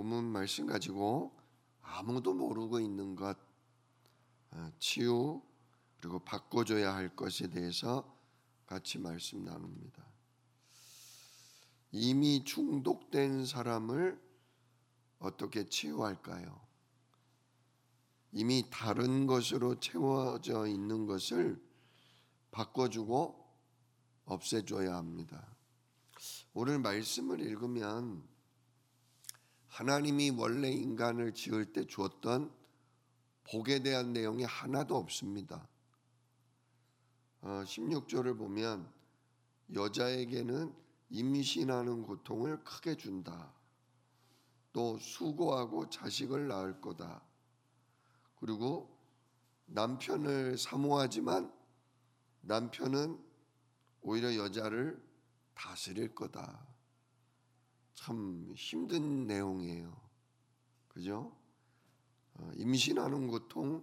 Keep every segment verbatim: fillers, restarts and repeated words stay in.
본문 말씀 가지고 아무도 모르고 있는 것, 치유 그리고 바꿔줘야 할 것에 대해서 같이 말씀 나눕니다. 이미 중독된 사람을 어떻게 치유할까요? 이미 다른 것으로 채워져 있는 것을 바꿔주고 없애줘야 합니다. 오늘 말씀을 읽으면 하나님이 원래 인간을 지을 때 주었던 복에 대한 내용이 하나도 없습니다. 어, 십육 절을 보면 여자에게는 임신하는 고통을 크게 준다. 또 수고하고 자식을 낳을 거다. 그리고 남편을 사모하지만 남편은 오히려 여자를 다스릴 거다. 참 힘든 내용이에요. 그죠? 어, 임신하는 고통,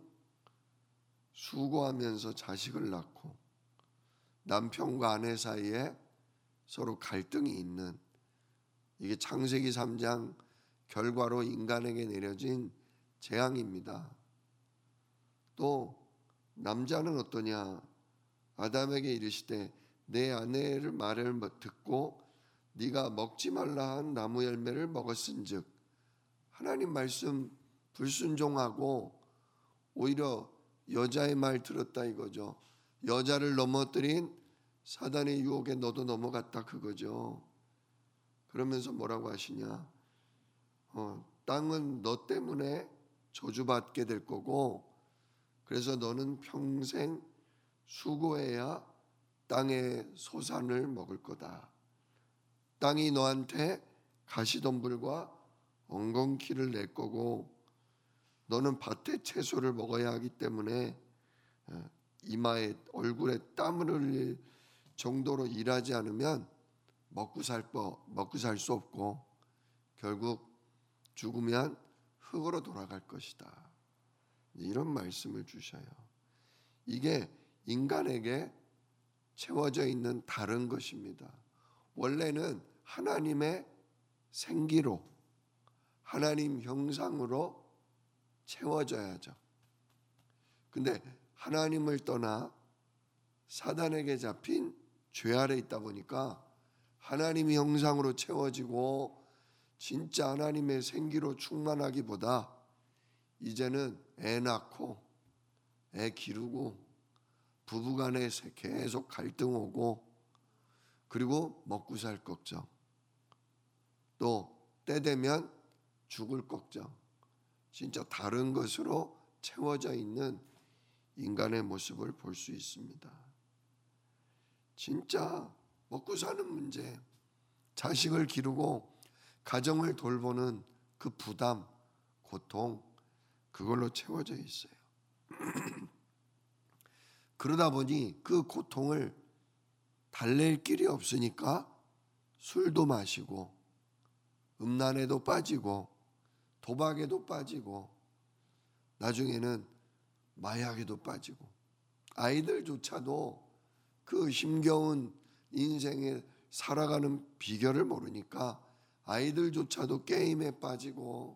수고하면서 자식을 낳고 남편과 아내 사이에 서로 갈등이 있는, 이게 창세기 삼 장 결과로 인간에게 내려진 재앙입니다. 또 남자는 어떠냐? 아담에게 이르시되 내 아내를 말을 듣고 네가 먹지 말라 한 나무 열매를 먹었은즉, 하나님 말씀 불순종하고 오히려 여자의 말 들었다 이거죠. 여자를 넘어뜨린 사단의 유혹에 너도 넘어갔다 그거죠. 그러면서 뭐라고 하시냐? 어, 땅은 너 때문에 저주받게 될 거고, 그래서 너는 평생 수고해야 땅의 소산을 먹을 거다. 땅이 너한테 가시덤불과 엉겅퀴를 낼 거고, 너는 밭의 채소를 먹어야 하기 때문에 이마에 얼굴에 땀을 흘릴 정도로 일하지 않으면 먹고 살 거, 먹고 살 수 없고 결국 죽으면 흙으로 돌아갈 것이다. 이런 말씀을 주셔요. 이게 인간에게 채워져 있는 다른 것입니다. 원래는 하나님의 생기로, 하나님 형상으로 채워져야죠. 근데 하나님을 떠나 사단에게 잡힌 죄 아래 있다 보니까 하나님의 형상으로 채워지고 진짜 하나님의 생기로 충만하기보다 이제는 애 낳고 애 기르고 부부간에 계속 갈등 오고, 그리고 먹고 살 걱정, 또 때 되면 죽을 걱정, 진짜 다른 것으로 채워져 있는 인간의 모습을 볼 수 있습니다. 진짜 먹고 사는 문제, 자식을 기르고 가정을 돌보는 그 부담, 고통, 그걸로 채워져 있어요. 그러다 보니 그 고통을 달랠 길이 없으니까 술도 마시고 음란에도 빠지고 도박에도 빠지고 나중에는 마약에도 빠지고, 아이들조차도 그 힘겨운 인생에 살아가는 비결을 모르니까 아이들조차도 게임에 빠지고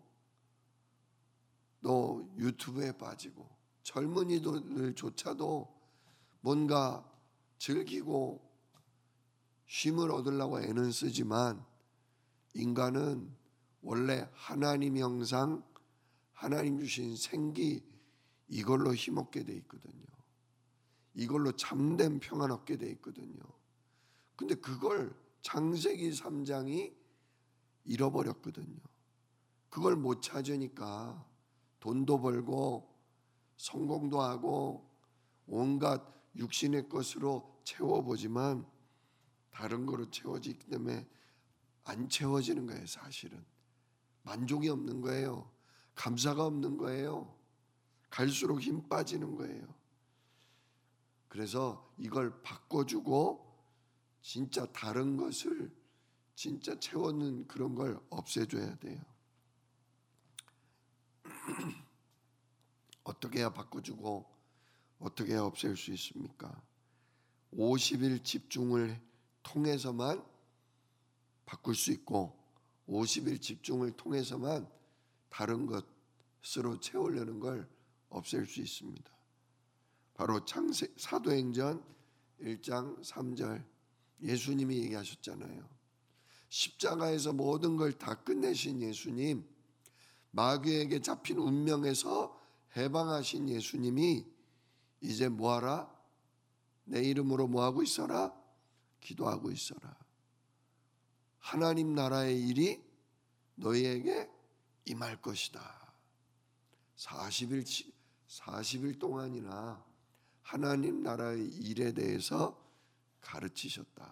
또 유튜브에 빠지고, 젊은이들조차도 뭔가 즐기고 쉼을 얻으려고 애는 쓰지만 인간은 원래 하나님 형상, 하나님 주신 생기, 이걸로 힘없게 돼 있거든요. 이걸로 참된 평안 얻게 돼 있거든요. 근데 그걸 창세기 삼 장이 잃어버렸거든요. 그걸 못 찾으니까 돈도 벌고 성공도 하고 온갖 육신의 것으로 채워보지만 다른 거로 채워지기 때문에 안 채워지는 거예요. 사실은 만족이 없는 거예요. 감사가 없는 거예요. 갈수록 힘 빠지는 거예요. 그래서 이걸 바꿔주고 진짜 다른 것을 진짜 채워는 그런 걸 없애줘야 돼요. 어떻게 해야 바꿔주고 어떻게 해야 없앨 수 있습니까? 오십 일 집중을 통해서만 바꿀 수 있고, 오십 일 집중을 통해서만 다른 것으로 채우려는 걸 없앨 수 있습니다. 바로 창세, 사도행전 일 장 삼 절 예수님이 얘기하셨잖아요. 십자가에서 모든 걸 다 끝내신 예수님, 마귀에게 잡힌 운명에서 해방하신 예수님이 이제 뭐하라? 내 이름으로 뭐하고 있어라? 기도하고 있어라. 하나님 나라의 일이 너희에게 임할 것이다. 사십 일, 사십 일 동안이나 하나님 나라의 일에 대해서 가르치셨다.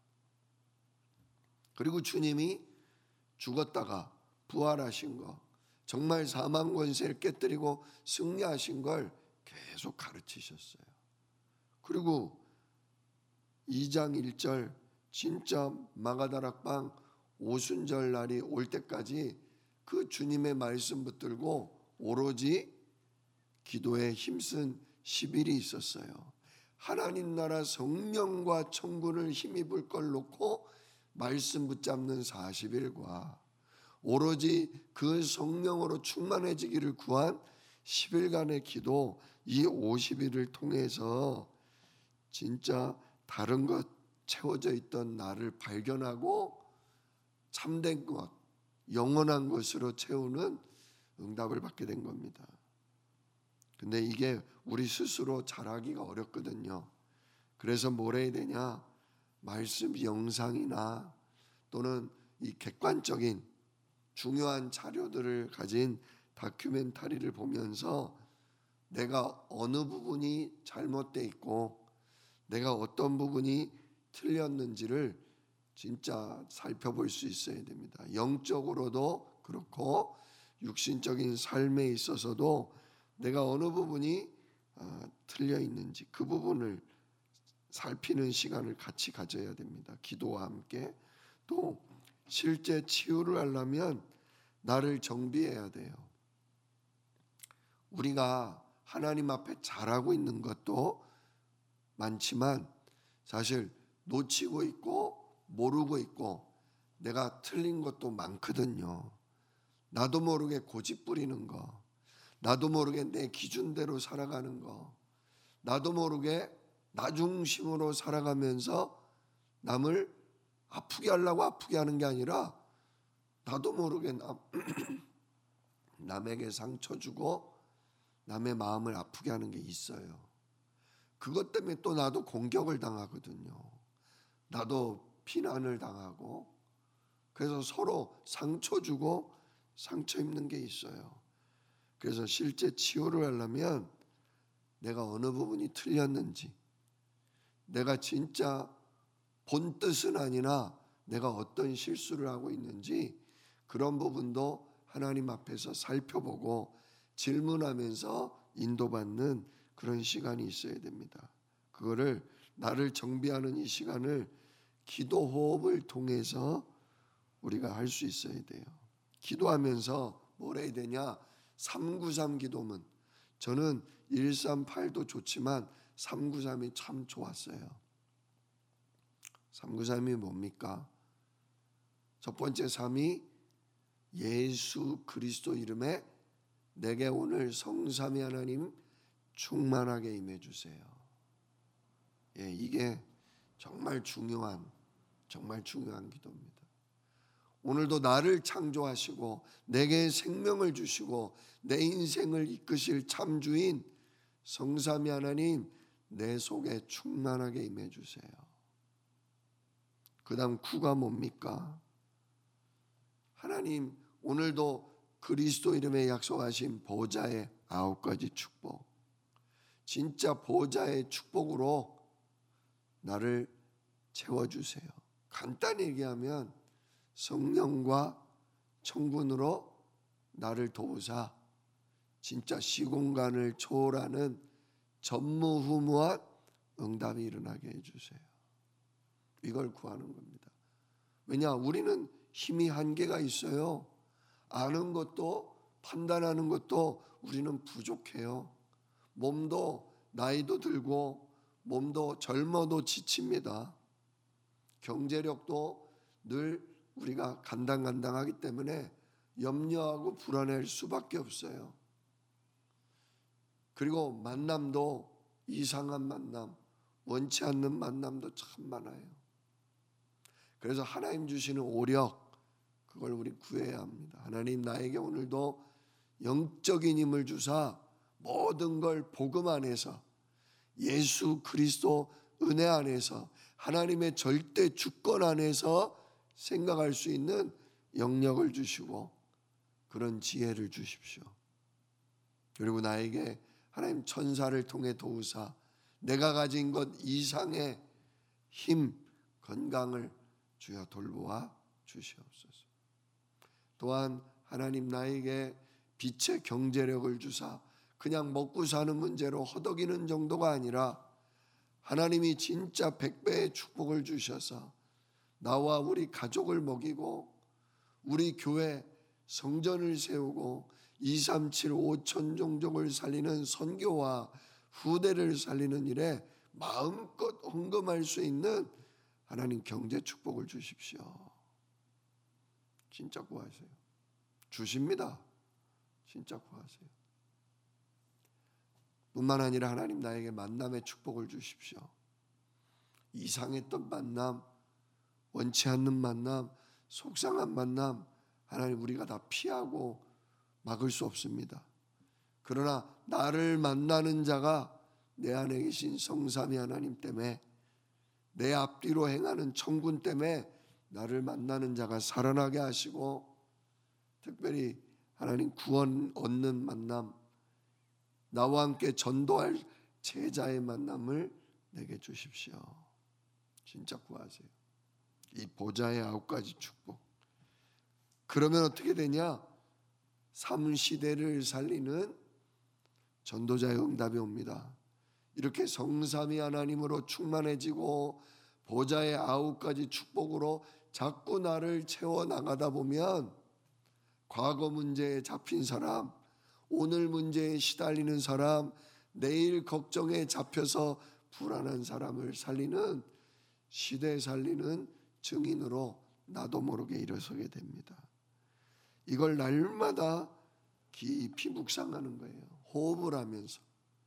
그리고 주님이 죽었다가 부활하신 거, 정말 사망 권세를 깨뜨리고 승리하신 걸 계속 가르치셨어요. 그리고 이 장 일 절 진짜 마가다락방 오순절 날이 올 때까지 그 주님의 말씀 붙들고 오로지 기도에 힘쓴 십 일이 있었어요. 하나님 나라 성령과 천군을 힘입을 걸 놓고 말씀 붙잡는 사십 일과 오로지 그 성령으로 충만해지기를 구한 십 일간의 기도, 이 오십 일을 통해서 진짜 다른 것 채워져 있던 나를 발견하고 참된 것, 영원한 것으로 채우는 응답을 받게 된 겁니다. 근데 이게 우리 스스로 잘하기가 어렵거든요. 그래서 뭘 해야 되냐? 말씀 영상이나 또는 이 객관적인 중요한 자료들을 가진 다큐멘터리를 보면서 내가 어느 부분이 잘못되어 있고 내가 어떤 부분이 틀렸는지를 진짜 살펴볼 수 있어야 됩니다. 영적으로도 그렇고 육신적인 삶에 있어서도 내가 어느 부분이 틀려 있는지 그 부분을 살피는 시간을 같이 가져야 됩니다. 기도와 함께. 또 실제 치유를 하려면 나를 정비해야 돼요. 우리가 하나님 앞에 잘하고 있는 것도 많지만 사실 놓치고 있고 모르고 있고 내가 틀린 것도 많거든요. 나도 모르게 고집 부리는 거, 나도 모르게 내 기준대로 살아가는 거, 나도 모르게 나 중심으로 살아가면서 남을 아프게 하려고 아프게 하는 게 아니라 나도 모르게 남, 남에게 상처 주고 남의 마음을 아프게 하는 게 있어요. 그것 때문에 또 나도 공격을 당하거든요. 나도 비난을 당하고 그래서 서로 상처 주고 상처 입는 게 있어요. 그래서 실제 치유를 하려면 내가 어느 부분이 틀렸는지, 내가 진짜 본 뜻은 아니나 내가 어떤 실수를 하고 있는지 그런 부분도 하나님 앞에서 살펴보고 질문하면서 인도받는 그런 시간이 있어야 됩니다. 그거를 나를 정비하는 이 시간을 기도 호흡을 통해서 우리가 할 수 있어야 돼요. 기도하면서 뭘 해야 되냐? 삼구삼 기도문. 저는 일삼팔도 좋지만 삼구삼이 참 좋았어요. 삼구삼이 뭡니까? 첫 번째 삼이 예수 그리스도 이름에 내게 오늘 성삼위 하나님 충만하게 임해 주세요. 예, 이게 정말 중요한 정말 중요한 기도입니다. 오늘도 나를 창조하시고 내게 생명을 주시고 내 인생을 이끄실 참주인 성삼위 하나님 내 속에 충만하게 임해 주세요. 그 다음 구가 뭡니까? 하나님 오늘도 그리스도 이름에 약속하신 보좌의 아홉 가지 축복, 진짜 보좌의 축복으로 나를 채워주세요. 간단히 얘기하면 성령과 천군으로 나를 도우사 진짜 시공간을 초월하는 전무후무한 응답이 일어나게 해주세요. 이걸 구하는 겁니다. 왜냐? 우리는 힘이 한계가 있어요. 아는 것도 판단하는 것도 우리는 부족해요. 몸도 나이도 들고 몸도 젊어도 지칩니다. 경제력도 늘 우리가 간당간당하기 때문에 염려하고 불안할 수밖에 없어요. 그리고 만남도 이상한 만남, 원치 않는 만남도 참 많아요. 그래서 하나님 주시는 오력, 그걸 우리 구해야 합니다. 하나님 나에게 오늘도 영적인 힘을 주사 모든 걸 복음 안에서, 예수 그리스도 은혜 안에서, 하나님의 절대 주권 안에서 생각할 수 있는 영역을 주시고 그런 지혜를 주십시오. 그리고 나에게 하나님 천사를 통해 도우사 내가 가진 것 이상의 힘, 건강을 주여 돌보아 주시옵소서. 또한 하나님 나에게 빛의 경제력을 주사 그냥 먹고 사는 문제로 허덕이는 정도가 아니라 하나님이 진짜 백배의 축복을 주셔서 나와 우리 가족을 먹이고 우리 교회 성전을 세우고 이삼칠 오천 종족을 살리는 선교와 후대를 살리는 일에 마음껏 헌금할 수 있는 하나님 경제 축복을 주십시오. 진짜 구하세요. 주십니다. 진짜 구하세요. 뿐만 아니라 하나님 나에게 만남의 축복을 주십시오. 이상했던 만남, 원치 않는 만남, 속상한 만남, 하나님 우리가 다 피하고 막을 수 없습니다. 그러나 나를 만나는 자가 내 안에 계신 성삼위 하나님 때문에, 내 앞뒤로 행하는 천군 때문에 나를 만나는 자가 살아나게 하시고, 특별히 하나님 구원 얻는 만남, 나와 함께 전도할 제자의 만남을 내게 주십시오. 진짜 구하세요. 이 보좌의 아홉 가지 축복. 그러면 어떻게 되냐? 삼 시대를 살리는 전도자의 응답이 옵니다. 이렇게 성삼위 하나님으로 충만해지고 보좌의 아홉 가지 축복으로 자꾸 나를 채워나가다 보면 과거 문제에 잡힌 사람, 오늘 문제에 시달리는 사람, 내일 걱정에 잡혀서 불안한 사람을 살리는, 시대 살리는 증인으로 나도 모르게 일어서게 됩니다. 이걸 날마다 깊이 묵상하는 거예요. 호흡을 하면서.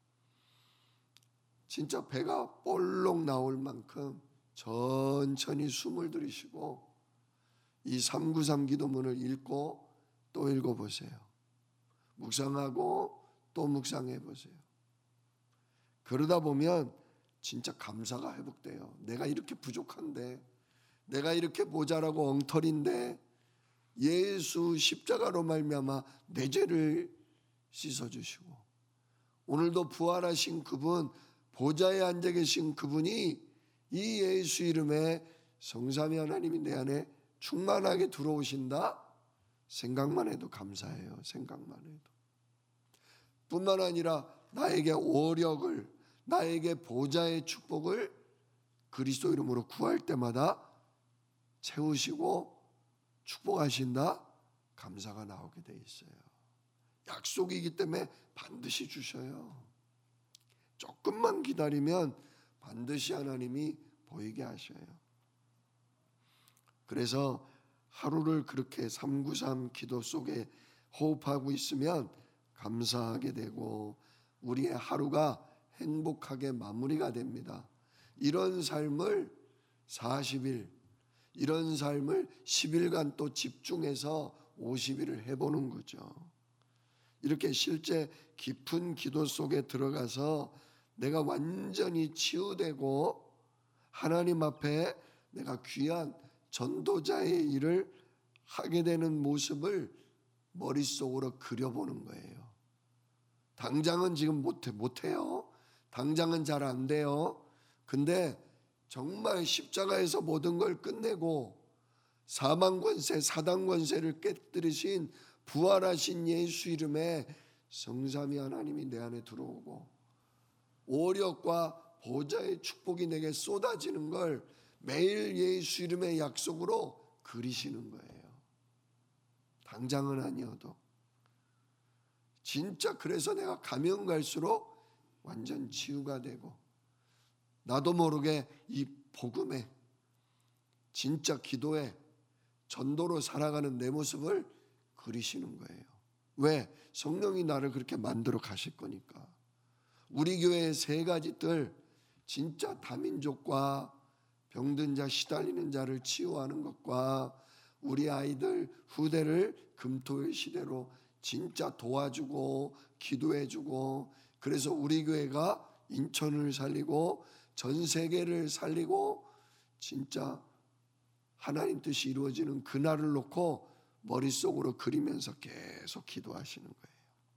진짜 배가 볼록 나올 만큼 천천히 숨을 들이쉬고 이 삼구삼 기도문을 읽고 또 읽어보세요. 묵상하고 또 묵상해 보세요. 그러다 보면 진짜 감사가 회복돼요. 내가 이렇게 부족한데, 내가 이렇게 모자라고 엉터리인데 예수 십자가로 말미암아 내 죄를 씻어주시고, 오늘도 부활하신 그분, 보좌에 앉아 계신 그분이 이 예수 이름에 성삼위 하나님이 내 안에 충만하게 들어오신다, 생각만 해도 감사해요. 생각만 해도. 뿐만 아니라 나에게 오력을, 나에게 보좌의 축복을 그리스도 이름으로 구할 때마다 채우시고 축복하신다, 감사가 나오게 돼 있어요. 약속이기 때문에 반드시 주셔요. 조금만 기다리면 반드시 하나님이 보이게 하셔요. 그래서 하루를 그렇게 삼구삼 기도 속에 호흡하고 있으면 감사하게 되고 우리의 하루가 행복하게 마무리가 됩니다. 이런 삶을 사십 일, 이런 삶을 십 일간 또 집중해서 오십 일을 해보는 거죠. 이렇게 실제 깊은 기도 속에 들어가서 내가 완전히 치유되고 하나님 앞에 내가 귀한 전도자의 일을 하게 되는 모습을 머릿속으로 그려보는 거예요. 당장은 지금 못해, 못해요. 당장은 잘 안 돼요. 근데 정말 십자가에서 모든 걸 끝내고 사망 권세, 사단 권세를 깨뜨리신 부활하신 예수 이름에 성삼위 하나님이 내 안에 들어오고 오력과 보좌의 축복이 내게 쏟아지는 걸 매일 예수 이름의 약속으로 그리시는 거예요. 당장은 아니어도. 진짜 그래서 내가 가면 갈수록 완전 치유가 되고 나도 모르게 이 복음에, 진짜 기도에 전도로 살아가는 내 모습을 그리시는 거예요. 왜? 성령이 나를 그렇게 만들어 가실 거니까. 우리 교회의 세 가지 뜰, 진짜 다민족과 병든 자, 시달리는 자를 치유하는 것과 우리 아이들 후대를 금토일 시대로 진짜 도와주고 기도해주고, 그래서 우리 교회가 인천을 살리고 전 세계를 살리고 진짜 하나님 뜻이 이루어지는 그날을 놓고 머릿속으로 그리면서 계속 기도하시는 거예요.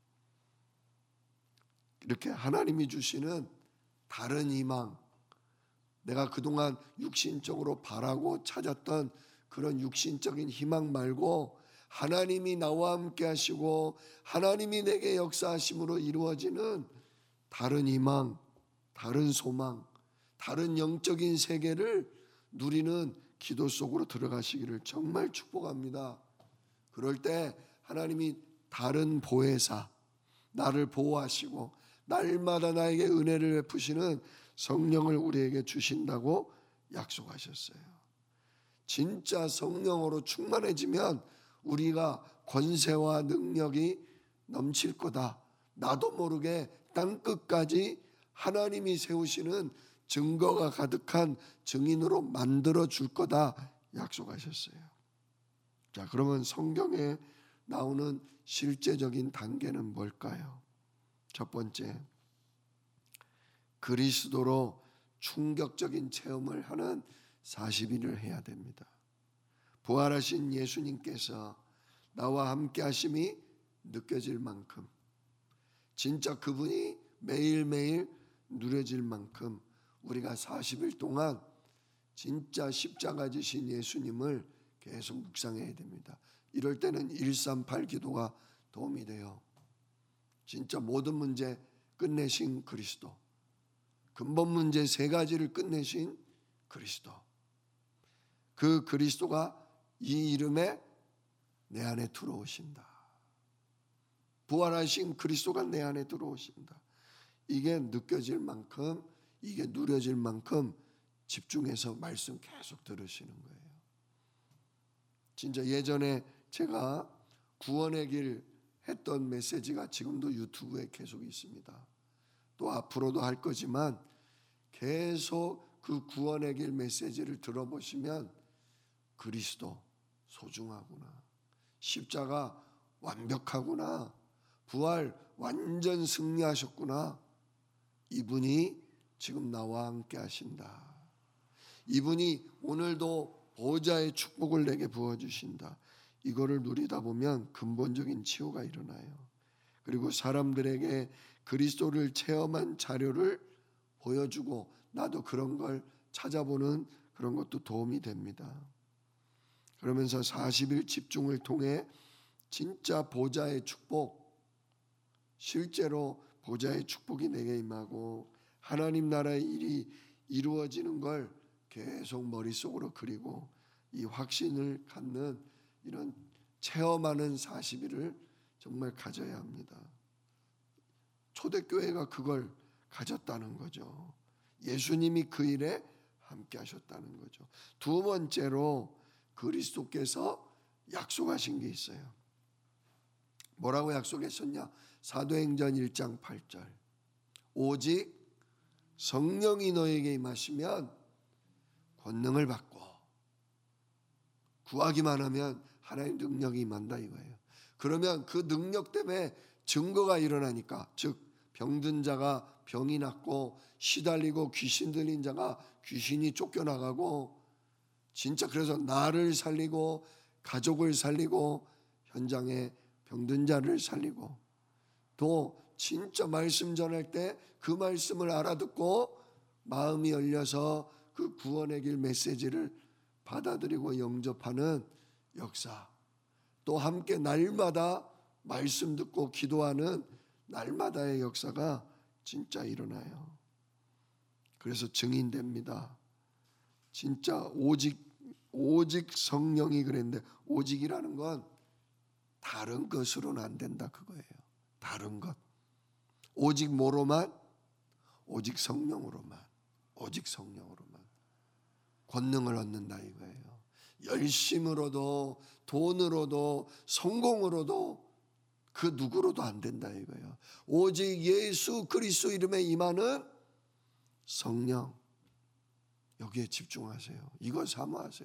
이렇게 하나님이 주시는 다른 희망, 내가 그동안 육신적으로 바라고 찾았던 그런 육신적인 희망 말고 하나님이 나와 함께 하시고 하나님이 내게 역사하심으로 이루어지는 다른 희망, 다른 소망, 다른 영적인 세계를 누리는 기도 속으로 들어가시기를 정말 축복합니다. 그럴 때 하나님이 다른 보혜사, 나를 보호하시고 날마다 나에게 은혜를 베푸시는 성령을 우리에게 주신다고 약속하셨어요. 진짜 성령으로 충만해지면 우리가 권세와 능력이 넘칠 거다. 나도 모르게 땅끝까지 하나님이 세우시는 증거가 가득한 증인으로 만들어 줄 거다 약속하셨어요. 자, 그러면 성경에 나오는 실제적인 단계는 뭘까요? 첫 번째, 그리스도로 충격적인 체험을 하는 사십 일을 해야 됩니다. 부활하신 예수님께서 나와 함께 하심이 느껴질 만큼, 진짜 그분이 매일매일 누려질 만큼 우리가 사십 일 동안 진짜 십자가 지신 예수님을 계속 묵상해야 됩니다. 이럴 때는 일삼팔 기도가 도움이 돼요. 진짜 모든 문제 끝내신 그리스도, 근본 문제 세 가지를 끝내신 그리스도, 그 그리스도가 이 이름에 내 안에 들어오신다. 부활하신 그리스도가 내 안에 들어오신다. 이게 느껴질 만큼, 이게 누려질 만큼 집중해서 말씀 계속 들으시는 거예요. 진짜 예전에 제가 구원의 길 했던 메시지가 지금도 유튜브에 계속 있습니다. 또 앞으로도 할 거지만 계속 그 구원의 길 메시지를 들어보시면 그리스도 소중하구나, 십자가 완벽하구나, 부활 완전 승리하셨구나, 이분이 지금 나와 함께 하신다, 이분이 오늘도 보좌의 축복을 내게 부어주신다, 이거를 누리다 보면 근본적인 치유가 일어나요. 그리고 사람들에게 그리스도를 체험한 자료를 보여주고 나도 그런 걸 찾아보는 그런 것도 도움이 됩니다. 그러면서 사십 일 집중을 통해 진짜 보좌의 축복, 실제로 보좌의 축복이 내게 임하고 하나님 나라의 일이 이루어지는 걸 계속 머릿속으로 그리고 이 확신을 갖는 이런 체험하는 사십 일을 정말 가져야 합니다. 초대교회가 그걸 가졌다는 거죠. 예수님이 그 일에 함께 하셨다는 거죠. 두 번째로 그리스도께서 약속하신 게 있어요. 뭐라고 약속했었냐? 사도행전 일 장 팔 절, 오직 성령이 너에게 임하시면 권능을 받고, 구하기만 하면 하나님 능력이 임한다 이거예요. 그러면 그 능력 때문에 증거가 일어나니까, 즉 병든 자가 병이 낫고 시달리고 귀신 들린 자가 귀신이 쫓겨나가고, 진짜 그래서 나를 살리고 가족을 살리고 현장에 병든 자를 살리고, 또 진짜 말씀 전할 때 그 말씀을 알아듣고 마음이 열려서 그 구원의 길 메시지를 받아들이고 영접하는 역사, 또 함께 날마다 말씀 듣고 기도하는 날마다의 역사가 진짜 일어나요. 그래서 증인됩니다. 진짜 오직 오직 성령이 그랬는데, 오직이라는 건 다른 것으로는 안 된다 그거예요. 다른 것, 오직 뭐로만? 오직 성령으로만, 오직 성령으로만 권능을 얻는다 이거예요. 열심으로도 돈으로도 성공으로도 그 누구로도 안 된다 이거예요. 오직 예수 그리스도 이름에 임하는 성령, 여기에 집중하세요. 이거 사모하세요.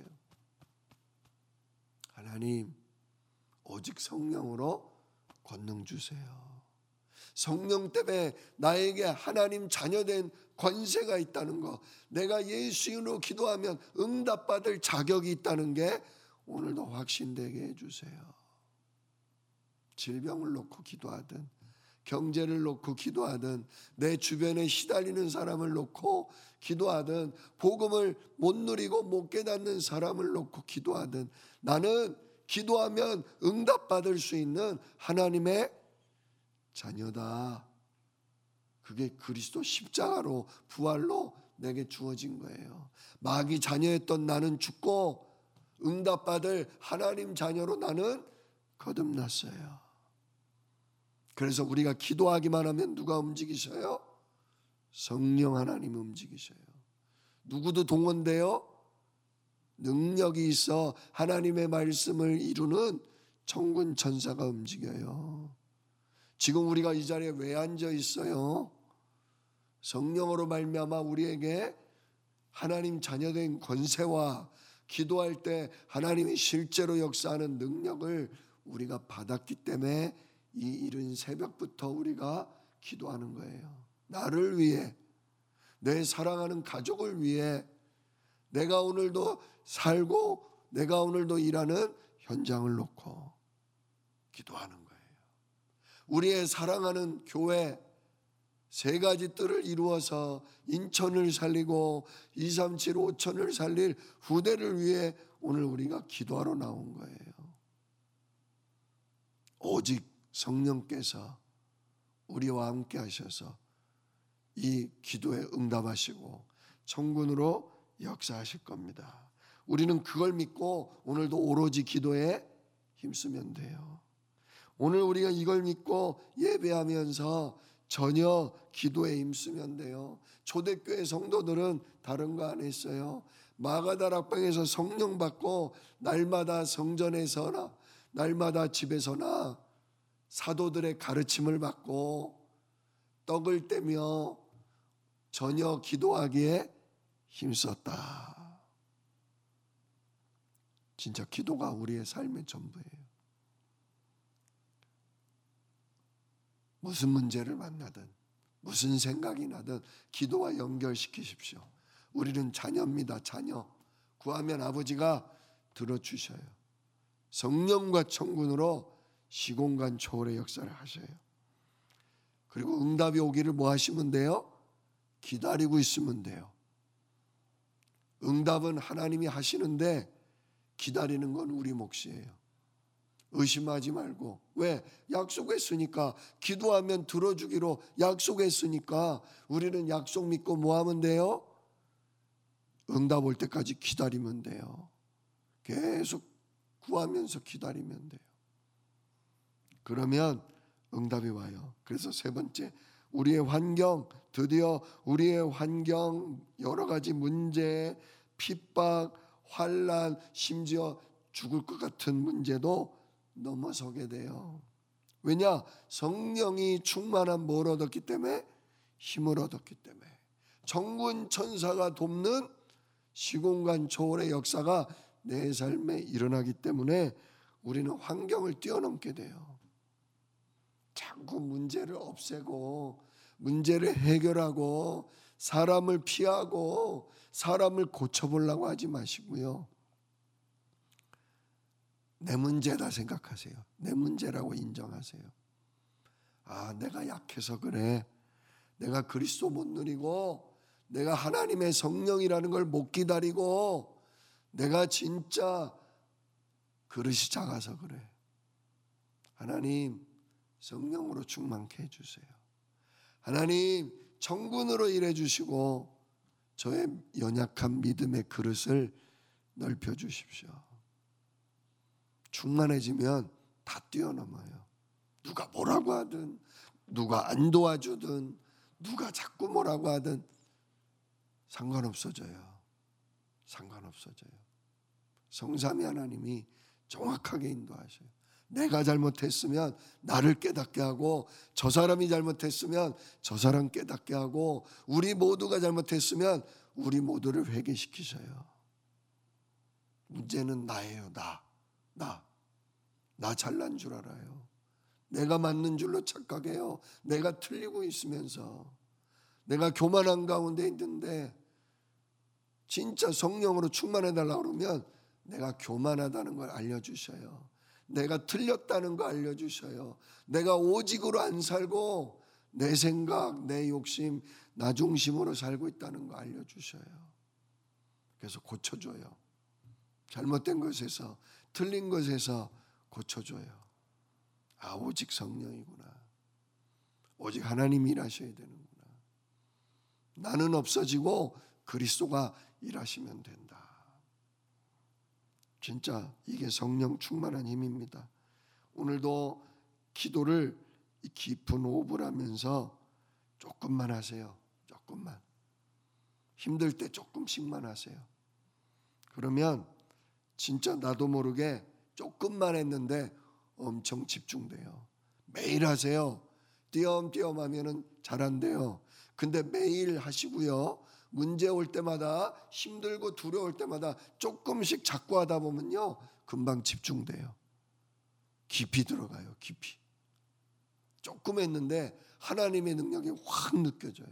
하나님, 오직 성령으로 권능 주세요. 성령 때문에 나에게 하나님 자녀된 권세가 있다는 거, 내가 예수 이름으로 기도하면 응답받을 자격이 있다는 게 오늘도 확신되게 해주세요. 질병을 놓고 기도하든, 경제를 놓고 기도하든, 내 주변에 시달리는 사람을 놓고 기도하든, 복음을 못 누리고 못 깨닫는 사람을 놓고 기도하든, 나는 기도하면 응답받을 수 있는 하나님의 자녀다. 그게 그리스도 십자가로 부활로 내게 주어진 거예요. 마귀 자녀였던 나는 죽고 응답받을 하나님 자녀로 나는 거듭났어요. 그래서 우리가 기도하기만 하면 누가 움직이셔요? 성령 하나님 움직이셔요. 누구도 동원되어 능력이 있어 하나님의 말씀을 이루는 천군 천사가 움직여요. 지금 우리가 이 자리에 왜 앉아 있어요? 성령으로 말미암아 우리에게 하나님 자녀된 권세와 기도할 때 하나님이 실제로 역사하는 능력을 우리가 받았기 때문에 이 이른 새벽부터 우리가 기도하는 거예요. 나를 위해, 내 사랑하는 가족을 위해, 내가 오늘도 살고 내가 오늘도 일하는 현장을 놓고 기도하는 거예요. 우리의 사랑하는 교회 세 가지 뜰을 이루어서 인천을 살리고 이삼칠 오천을 살릴 후대를 위해 오늘 우리가 기도하러 나온 거예요. 오직 성령께서 우리와 함께 하셔서 이 기도에 응답하시고 천군으로 역사하실 겁니다. 우리는 그걸 믿고 오늘도 오로지 기도에 힘쓰면 돼요. 오늘 우리가 이걸 믿고 예배하면서 전혀 기도에 힘쓰면 돼요. 초대교회 성도들은 다른 거 안 했어요. 마가다락방에서 성령 받고 날마다 성전에서나 날마다 집에서나 사도들의 가르침을 받고 떡을 떼며 전혀 기도하기에 힘썼다. 진짜 기도가 우리의 삶의 전부예요. 무슨 문제를 만나든 무슨 생각이 나든 기도와 연결시키십시오. 우리는 자녀입니다. 자녀. 구하면 아버지가 들어주셔요. 성령과 천군으로 시공간 초월의 역사를 하셔요. 그리고 응답이 오기를 뭐 하시면 돼요? 기다리고 있으면 돼요. 응답은 하나님이 하시는데 기다리는 건 우리 몫이에요. 의심하지 말고. 왜? 약속했으니까. 기도하면 들어주기로 약속했으니까 우리는 약속 믿고 뭐 하면 돼요? 응답 올 때까지 기다리면 돼요. 계속 구하면서 기다리면 돼요. 그러면 응답이 와요. 그래서 세 번째, 우리의 환경, 드디어 우리의 환경, 여러 가지 문제, 핍박, 환난, 심지어 죽을 것 같은 문제도 넘어서게 돼요. 왜냐? 성령이 충만한 뭘 얻었기 때문에? 힘을 얻었기 때문에. 천군 천사가 돕는 시공간 초월의 역사가 내 삶에 일어나기 때문에 우리는 환경을 뛰어넘게 돼요. 자꾸 문제를 없애고 문제를 해결하고 사람을 피하고 사람을 고쳐보려고 하지 마시고요. 내 문제다 생각하세요. 내 문제라고 인정하세요. 아, 내가 약해서 그래. 내가 그리스도 못 누리고 내가 하나님의 성령이라는 걸 못 기다리고 내가 진짜 그릇이 작아서 그래. 하나님 성령으로 충만케 해주세요. 하나님 천군으로 일해주시고 저의 연약한 믿음의 그릇을 넓혀주십시오. 충만해지면 다 뛰어넘어요. 누가 뭐라고 하든 누가 안 도와주든 누가 자꾸 뭐라고 하든 상관없어져요. 상관없어져요. 성삼위 하나님이 정확하게 인도하셔요. 내가 잘못했으면 나를 깨닫게 하고, 저 사람이 잘못했으면 저 사람 깨닫게 하고, 우리 모두가 잘못했으면 우리 모두를 회개시키셔요. 문제는 나예요. 나. 나. 나 잘난 줄 알아요. 내가 맞는 줄로 착각해요. 내가 틀리고 있으면서 내가 교만한 가운데 있는데, 진짜 성령으로 충만해달라고 그러면 내가 교만하다는 걸 알려주셔요. 내가 틀렸다는 거 알려주셔요. 내가 오직으로 안 살고 내 생각, 내 욕심, 나 중심으로 살고 있다는 거 알려주셔요. 그래서 고쳐줘요. 잘못된 것에서, 틀린 것에서 고쳐줘요. 아, 오직 성령이구나. 오직 하나님이 일하셔야 되는구나. 나는 없어지고 그리스도가 일하시면 된다. 진짜 이게 성령 충만한 힘입니다. 오늘도 기도를 깊은 호흡을 하면서 조금만 하세요. 조금만. 힘들 때 조금씩만 하세요. 그러면 진짜 나도 모르게 조금만 했는데 엄청 집중돼요. 매일 하세요. 띄엄띄엄 하면은 잘 안 돼요. 근데 매일 하시고요. 문제 올 때마다, 힘들고 두려울 때마다 조금씩 자꾸 하다 보면요, 금방 집중돼요. 깊이 들어가요. 깊이. 조금 했는데 하나님의 능력이 확 느껴져요.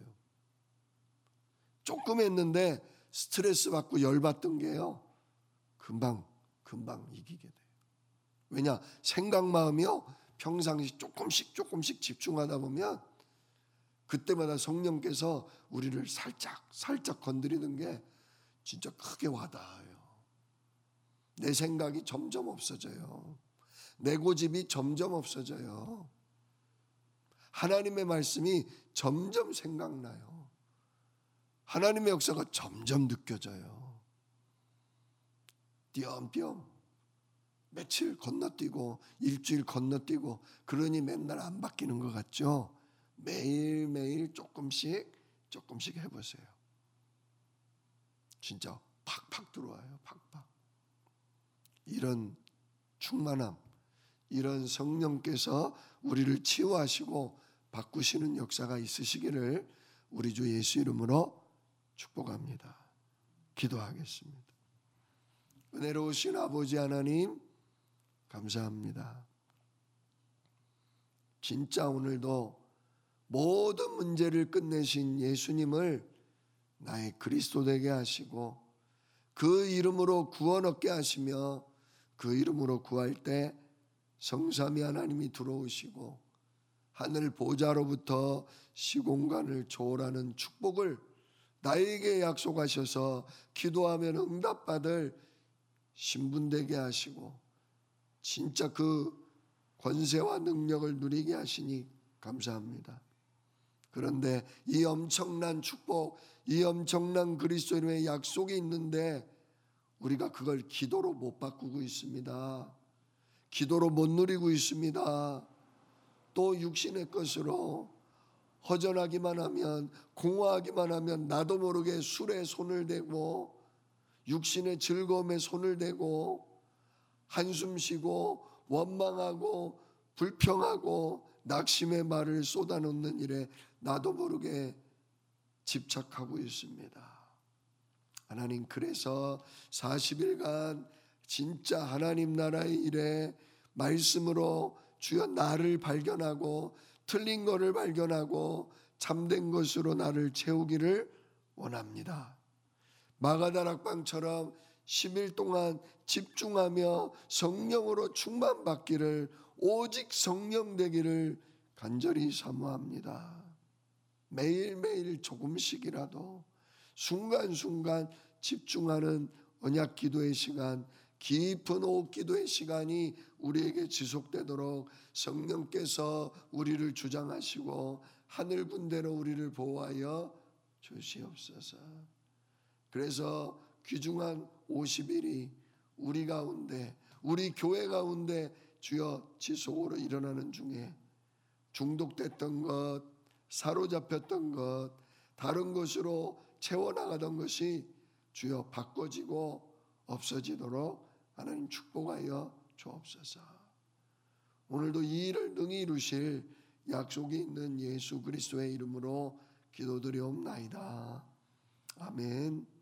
조금 했는데 스트레스 받고 열받던 게요, 금방 금방 이기게 돼요. 왜냐? 생각 마음이요, 평상시 조금씩 조금씩 집중하다 보면 그때마다 성령께서 우리를 살짝 살짝 건드리는 게 진짜 크게 와닿아요. 내 생각이 점점 없어져요. 내 고집이 점점 없어져요. 하나님의 말씀이 점점 생각나요. 하나님의 역사가 점점 느껴져요. 띄엄띄엄 며칠 건너뛰고 일주일 건너뛰고 그러니 맨날 안 바뀌는 것 같죠? 매일매일 조금씩 조금씩 해보세요. 진짜 팍팍 들어와요. 팍팍. 이런 충만함, 이런 성령께서 우리를 치유하시고 바꾸시는 역사가 있으시기를 우리 주 예수 이름으로 축복합니다. 기도하겠습니다. 은혜로우신 아버지 하나님, 감사합니다. 진짜 오늘도 모든 문제를 끝내신 예수님을 나의 그리스도 되게 하시고, 그 이름으로 구원 얻게 하시며, 그 이름으로 구할 때 성삼위 하나님이 들어오시고 하늘 보좌로부터 시공간을 초월하는 축복을 나에게 약속하셔서 기도하면 응답받을 신분 되게 하시고, 진짜 그 권세와 능력을 누리게 하시니 감사합니다. 그런데 이 엄청난 축복, 이 엄청난 그리스도인의 약속이 있는데 우리가 그걸 기도로 못 바꾸고 있습니다. 기도로 못 누리고 있습니다. 또 육신의 것으로 허전하기만 하면, 공허하기만 하면 나도 모르게 술에 손을 대고 육신의 즐거움에 손을 대고 한숨 쉬고 원망하고 불평하고 낙심의 말을 쏟아놓는 일에 나도 모르게 집착하고 있습니다. 하나님, 그래서 사십 일간 진짜 하나님 나라의 일에 말씀으로 주여 나를 발견하고 틀린 것을 발견하고 참된 것으로 나를 채우기를 원합니다. 마가다락방처럼 십 일 동안 집중하며 성령으로 충만받기를, 오직 성령 되기를 간절히 사모합니다. 매일매일 조금씩이라도 순간순간 집중하는 언약 기도의 시간, 깊은 호흡 기도의 시간이 우리에게 지속되도록 성령께서 우리를 주장하시고 하늘 군대로 우리를 보호하여 주시옵소서. 그래서 귀중한 오십 일이 우리 가운데, 우리 교회 가운데 주여 지속으로 일어나는 중에 중독됐던 것, 사로잡혔던 것, 다른 것으로 채워나가던 것이 주여 바꿔지고 없어지도록 하나님 축복하여 주옵소서. 오늘도 이 일을 능히 이루실 약속이 있는 예수 그리스도의 이름으로 기도드리옵나이다. 아멘.